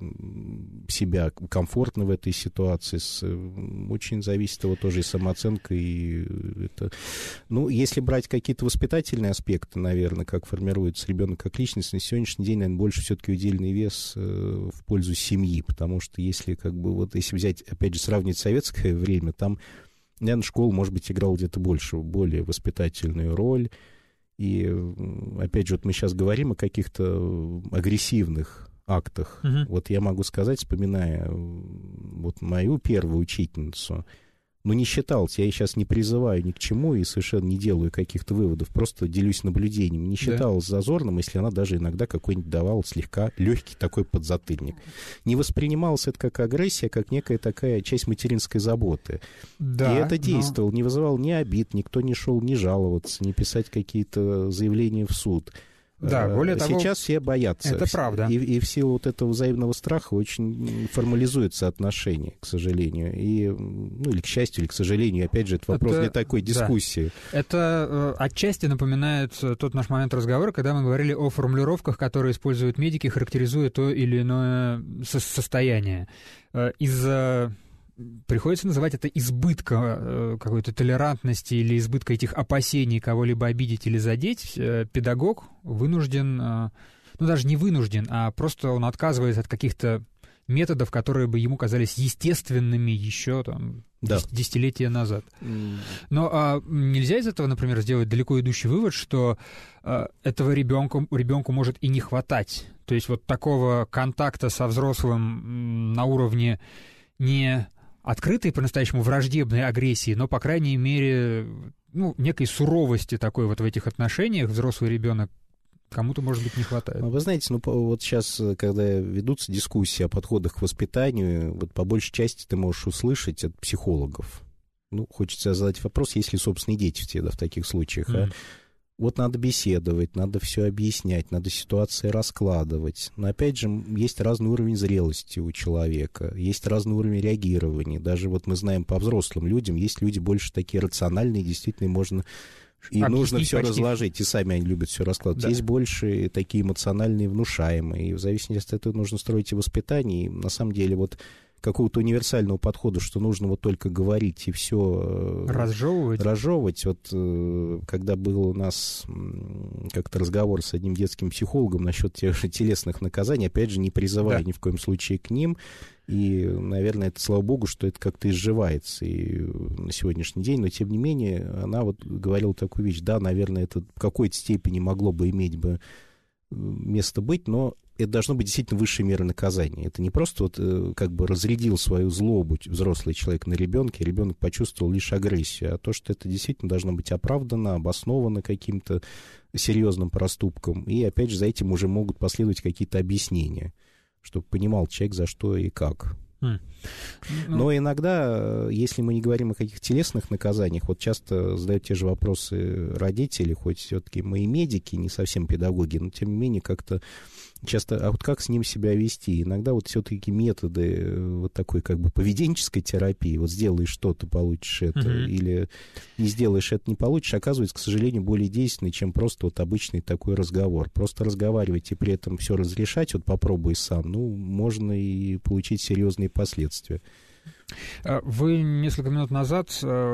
себя комфортно в этой ситуации, с, очень зависит от его тоже и самооценка, и это... Ну, если брать какие-то воспитательные аспекты, наверное, как формируется ребенок как личность, на сегодняшний день, наверное, больше все-таки удельный вес в пользу семьи, потому что если как бы вот, если взять, опять же, сравнить советское время, там, наверное, школа, может быть, играла где-то больше, более воспитательную роль. И, опять же, вот мы сейчас говорим о каких-то агрессивных актах. Uh-huh. Вот я могу сказать, вспоминая вот мою первую учительницу, ну, не считал, я сейчас не призываю ни к чему и совершенно не делаю каких-то выводов, просто делюсь наблюдениями. Не считал да. зазорным, если она даже иногда какой-нибудь давала слегка легкий такой подзатыльник. Не воспринималось это как агрессия, как некая такая часть материнской заботы. Да, и это действовало, но... не вызывало ни обид, никто не шел ни жаловаться, ни писать какие-то заявления в суд. Да, более того, сейчас все боятся. Это правда. И, и в силу вот этого взаимного страха очень формализуются отношения, к сожалению. И, ну, или к счастью, или к сожалению. Опять же, это вопрос это, для такой дискуссии. Да. Это э, отчасти напоминает тот наш момент разговора, когда мы говорили о формулировках, которые используют медики, характеризуя то или иное со- состояние. Э, из-за... Приходится называть это избытка э, какой-то толерантности или избытка этих опасений кого-либо обидеть или задеть. Э, педагог вынужден, э, ну даже не вынужден, а просто он отказывается от каких-то методов, которые бы ему казались естественными еще там, да. десятилетия назад. Mm. Но а, нельзя из этого, например, сделать далеко идущий вывод, что а, этого ребенку, ребенку может и не хватать. То есть вот такого контакта со взрослым на уровне не... открытой, по-настоящему враждебной агрессии, но, по крайней мере, ну, некой суровости такой вот в этих отношениях взрослый ребенок кому-то, может быть, не хватает. Вы знаете, ну, вот сейчас, когда ведутся дискуссии о подходах к воспитанию, вот по большей части ты можешь услышать от психологов. Ну, хочется задать вопрос, есть ли собственные дети в тебе, да, в таких случаях, mm. а? Вот надо беседовать, надо все объяснять, надо ситуации раскладывать. Но опять же, есть разный уровень зрелости у человека, есть разный уровень реагирования. Даже вот мы знаем по взрослым людям, есть люди больше такие рациональные, действительно можно... И объяснить нужно все почти... разложить, и сами они любят все раскладывать. Да. Есть больше такие эмоциональные, внушаемые, и в зависимости от этого нужно строить и воспитание. И на самом деле вот какого-то универсального подхода, что нужно вот только говорить и все разжевывать. разжевывать. Вот когда был у нас как-то разговор с одним детским психологом насчет тех же телесных наказаний, опять же, не призывая да. ни в коем случае к ним, и, наверное, это, слава богу, что это как-то изживается и на сегодняшний день, но, тем не менее, она вот говорила такую вещь, да, наверное, это в какой-то степени могло бы иметь бы место быть, но это должно быть действительно высшей меры наказания. Это не просто вот как бы разрядил свою злобу взрослый человек на ребенке, ребенок почувствовал лишь агрессию, а то, что это действительно должно быть оправдано, обосновано каким-то серьезным проступком, и, опять же, за этим уже могут последовать какие-то объяснения, чтобы понимал человек, за что и как. Mm. Но иногда, если мы не говорим о каких-то телесных наказаниях, вот часто задают те же вопросы родители, хоть все-таки мы и медики, не совсем педагоги, но тем не менее как-то часто, а вот как с ним себя вести? Иногда вот все-таки методы вот такой как бы поведенческой терапии, вот сделаешь что-то, получишь это, mm-hmm. или не сделаешь это, не получишь, оказывается, к сожалению, более действенный, чем просто вот обычный такой разговор. Просто разговаривать и при этом все разрешать, вот попробуй сам, ну, можно и получить серьезные последствия. Вы несколько минут назад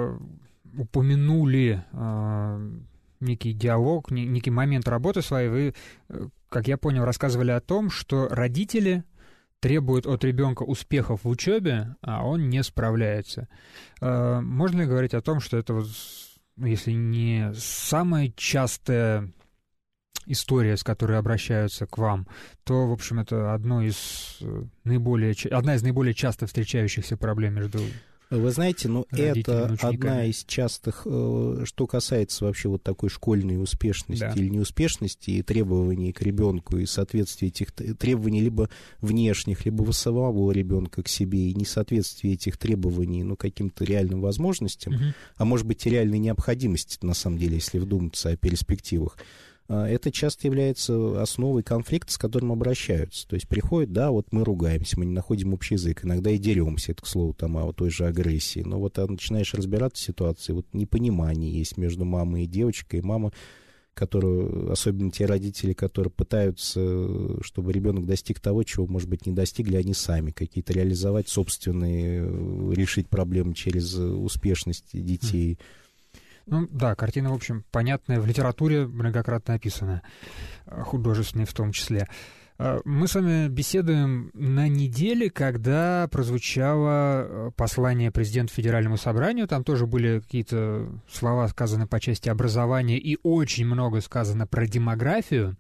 упомянули некий диалог, некий момент работы своей. Вы, как я понял, рассказывали о том, что родители требуют от ребенка успехов в учебе, а он не справляется. Можно ли говорить о том, что это, вот, если не самая частая история, с которой обращаются к вам, то, в общем, это одно из наиболее, одна из наиболее часто встречающихся проблем между... Вы знаете, ну, это одна из частых, что касается вообще вот такой школьной успешности да. или неуспешности и требований к ребенку, и соответствия этих требований либо внешних, либо у самого ребенка к себе, и несоответствие этих требований, ну, каким-то реальным возможностям, угу. а может быть и реальной необходимости, на самом деле, если вдуматься о перспективах. Это часто является основой конфликта, с которым обращаются. То есть приходит, да, вот мы ругаемся, мы не находим общий язык, иногда и деремся, это, к слову, там, о той же агрессии. Но вот начинаешь разбираться в ситуации, вот непонимание есть между мамой и девочкой, и мама, которую, особенно те родители, которые пытаются, чтобы ребенок достиг того, чего, может быть, не достигли они сами, какие-то реализовать собственные, решить проблемы через успешность детей. Ну да, картина, в общем, понятная, в литературе многократно описана, художественной в том числе. Мы с вами беседуем на неделе, когда прозвучало послание президента Федеральному собранию. Там тоже были какие-то слова сказаны по части образования и очень много сказано про демографию.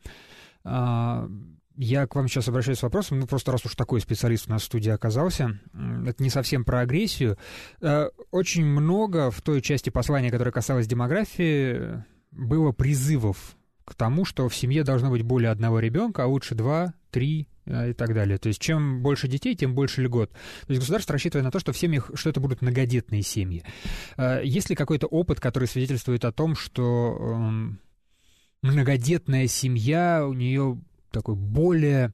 Я к вам сейчас обращаюсь с вопросом, ну, просто раз уж такой специалист у нас в студии оказался, это не совсем про агрессию. Очень много в той части послания, которая касалась демографии, было призывов к тому, что в семье должно быть более одного ребенка, а лучше два, три и так далее. То есть чем больше детей, тем больше льгот. То есть государство рассчитывает на то, что в семьях, что это будут многодетные семьи. Есть ли какой-то опыт, который свидетельствует о том, что многодетная семья, у нее такой более,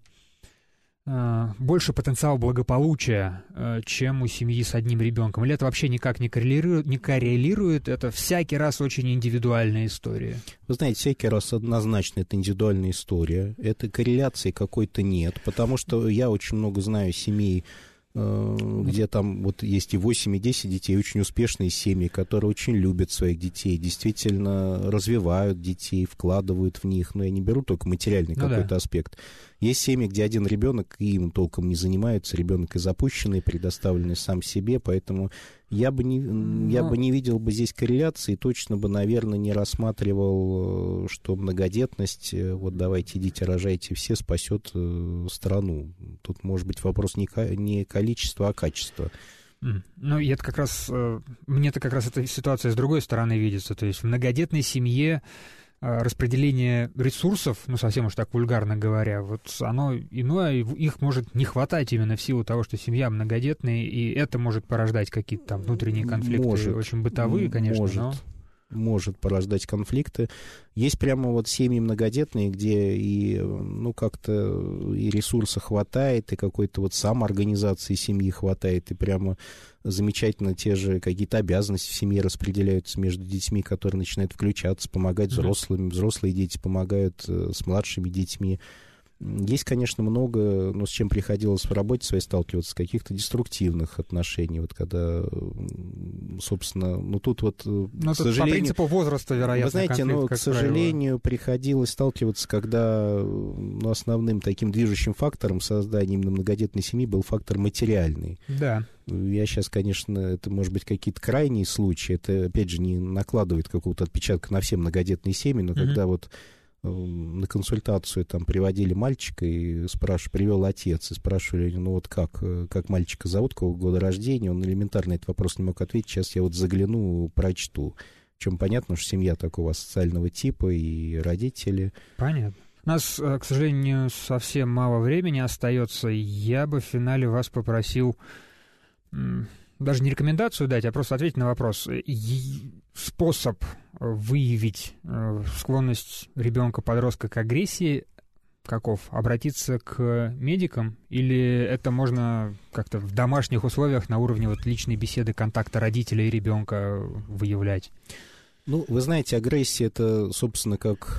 э, больше потенциал благополучия, э, чем у семьи с одним ребенком? Или это вообще никак не коррелирует, не коррелирует? Это всякий раз очень индивидуальная история. Вы знаете, всякий раз однозначно это индивидуальная история. Это корреляции какой-то нет, потому что я очень много знаю семей, где там вот есть и восемь, и десять детей, очень успешные семьи, которые очень любят своих детей, действительно развивают детей, вкладывают в них, но я не беру только материальный ну какой-то да. аспект. Есть семьи, где один ребенок, и им толком не занимаются, ребенок и запущенный, предоставленный сам себе, поэтому я бы не, но... я бы не видел бы здесь корреляции, точно бы, наверное, не рассматривал, что многодетность, вот давайте идите, рожайте все, спасет страну. Тут может быть вопрос не, не количество, а качество. Ну, и это как раз, мне-то как раз эта ситуация с другой стороны видится, то есть в многодетной семье распределение ресурсов, ну, совсем уж так вульгарно говоря, вот оно иное, их может не хватать именно в силу того, что семья многодетная, и это может порождать какие-то там внутренние конфликты, может, очень бытовые, конечно, может. но... может порождать конфликты. Есть прямо вот семьи многодетные, где и, ну, как-то и ресурса хватает, и какой-то вот самоорганизации семьи хватает, и прямо замечательно те же какие-то обязанности в семье распределяются между детьми, которые начинают включаться, помогать взрослым. Взрослые дети помогают с младшими детьми. Есть, конечно, много, но с чем приходилось в работе своей сталкиваться, каких-то деструктивных отношений, вот когда, собственно, ну тут вот, ну, к тут сожалению... По принципу возраста, вероятно, вы знаете, конфликт, ну, как к сожалению, правило. приходилось сталкиваться, когда, ну, основным таким движущим фактором создания именно многодетной семьи был фактор материальный. Да. Я сейчас, конечно, это, может быть, какие-то крайние случаи, это, опять же, не накладывает какого-то отпечатка на все многодетные семьи, но mm-hmm. когда вот на консультацию там приводили мальчика и спрашивали, привел отец, и спрашивали, ну вот как, как мальчика зовут, какого года рождения, он элементарно этот вопрос не мог ответить, сейчас я вот загляну, прочту. Причем понятно, что семья такого социального типа и родители. Понятно. У нас, к сожалению, совсем мало времени остается. Я бы в финале вас попросил даже не рекомендацию дать, а просто ответить на вопрос. Способ выявить склонность ребенка-подростка к агрессии каков? Обратиться к медикам? Или это можно как-то в домашних условиях на уровне вот личной беседы, контакта родителя и ребенка выявлять? Ну, вы знаете, агрессия — это, собственно, как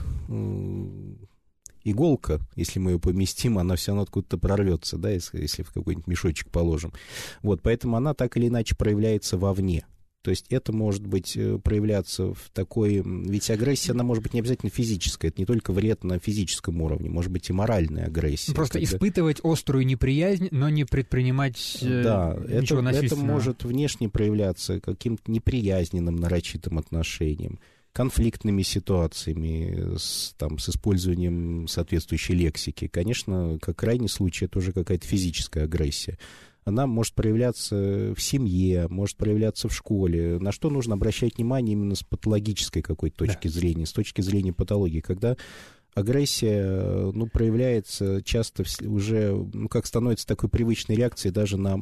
иголка, если мы ее поместим, она все равно откуда-то прорвется, да, если, если в какой-нибудь мешочек положим. Вот, поэтому она так или иначе проявляется вовне. То есть это может быть проявляться в такой... Ведь агрессия, она может быть не обязательно физическая, это не только вред на физическом уровне, может быть и моральная агрессия. Просто когда... испытывать острую неприязнь, но не предпринимать да, ничего это, насильственного. Это может внешне проявляться каким-то неприязненным, нарочитым отношением, конфликтными ситуациями, с, там, с использованием соответствующей лексики. Конечно, как крайний случай, это уже какая-то физическая агрессия. Она может проявляться в семье, может проявляться в школе. На что нужно обращать внимание именно с патологической какой-то точки да. зрения, с точки зрения патологии, когда агрессия, ну, проявляется часто уже, ну, как становится такой привычной реакцией даже на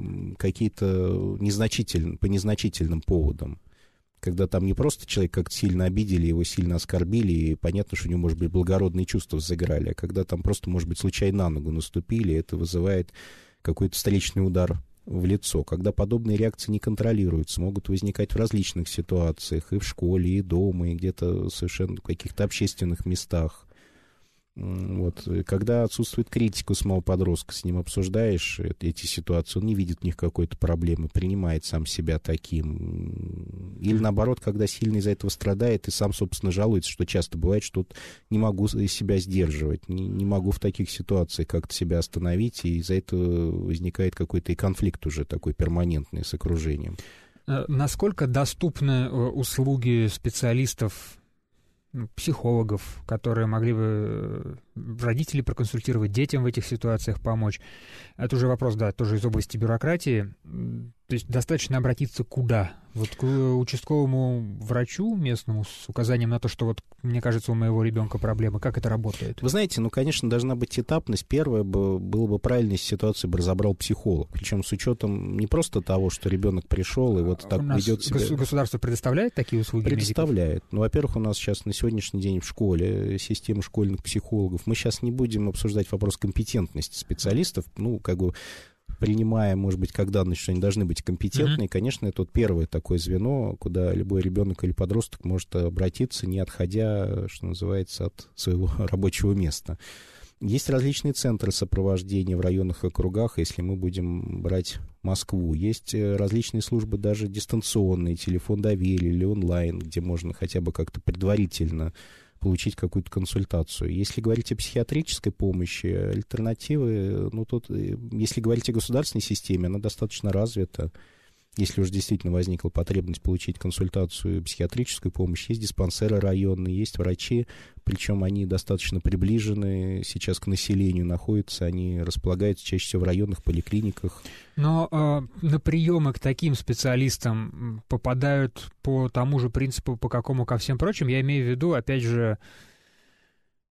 какие-то незначительные, по незначительным поводам. Когда там не просто человек как-то сильно обидели, его сильно оскорбили, и понятно, что у него, может быть, благородные чувства сыграли, а когда там просто, может быть, случайно на ногу наступили, это вызывает какой-то встречный удар в лицо. Когда подобные реакции не контролируются, могут возникать в различных ситуациях, и в школе, и дома, и где-то совершенно в каких-то общественных местах. Вот. Когда отсутствует критика у самого подростка, с ним обсуждаешь эти ситуации, он не видит в них какой-то проблемы, принимает сам себя таким. Или наоборот, когда сильно из-за этого страдает и сам, собственно, жалуется, что часто бывает, что не могу себя сдерживать, не, не могу в таких ситуациях как-то себя остановить, и из-за этого возникает какой-то и конфликт уже такой перманентный с окружением. Насколько доступны услуги специалистов, психологов, которые могли бы родителей проконсультировать, детям в этих ситуациях помочь? Это уже вопрос, да, тоже из области бюрократии. То есть достаточно обратиться куда? Вот к участковому врачу местному с указанием на то, что вот, мне кажется, у моего ребенка проблемы. Как это работает? Вы знаете, ну, конечно, должна быть этапность. Первое бы, было бы правильно, если ситуацию бы разобрал психолог. Причем с учетом не просто того, что ребенок пришел и вот так ведет себя. Государство предоставляет такие услуги? Предоставляет. Медиков? Ну, во-первых, у нас сейчас на сегодняшний день в школе система школьных психологов. Мы сейчас не будем обсуждать вопрос компетентности специалистов. Ну, как бы принимая, может быть, как данность, что они должны быть компетентны, mm-hmm. конечно, это вот первое такое звено, куда любой ребенок или подросток может обратиться, не отходя, что называется, от своего рабочего места. Есть различные центры сопровождения в районных округах, если мы будем брать Москву. Есть различные службы, даже дистанционные, телефон доверия или онлайн, где можно хотя бы как-то предварительно получить какую-то консультацию. Если говорить о психиатрической помощи, альтернативы, ну, тут, если говорить о государственной системе, она достаточно развита. Если уж действительно возникла потребность получить консультацию, психиатрическую помощь, есть диспансеры районные, есть врачи, причем они достаточно приближены сейчас к населению, находятся, они располагаются чаще всего в районных поликлиниках. Но э, на приемы к таким специалистам попадают по тому же принципу, по какому ко всем прочим. Я имею в виду, опять же,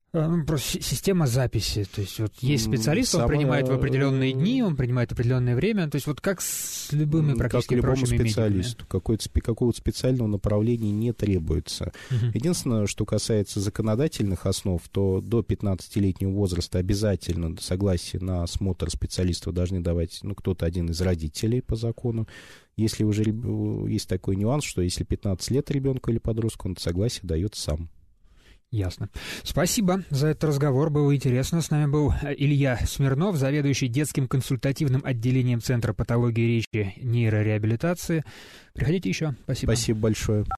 Ну, просто система записи. То есть вот есть специалист, он Самое... принимает в определенные дни, он принимает в определенное время. То есть вот как с любыми практически как любому прочими специалисту. Какого-то специального направления не требуется. Uh-huh. Единственное, что касается законодательных основ, то до пятнадцатилетнего возраста обязательно согласие на осмотр специалиста должны давать ну, кто-то один из родителей по закону. Если уже есть такой нюанс, что если пятнадцать лет ребенку или подростку, он согласие дает сам. Ясно. Спасибо за этот разговор, было интересно. С нами был Илья Смирнов, заведующий детским консультативным отделением Центра патологии речи и нейрореабилитации. Приходите еще. Спасибо. Спасибо большое.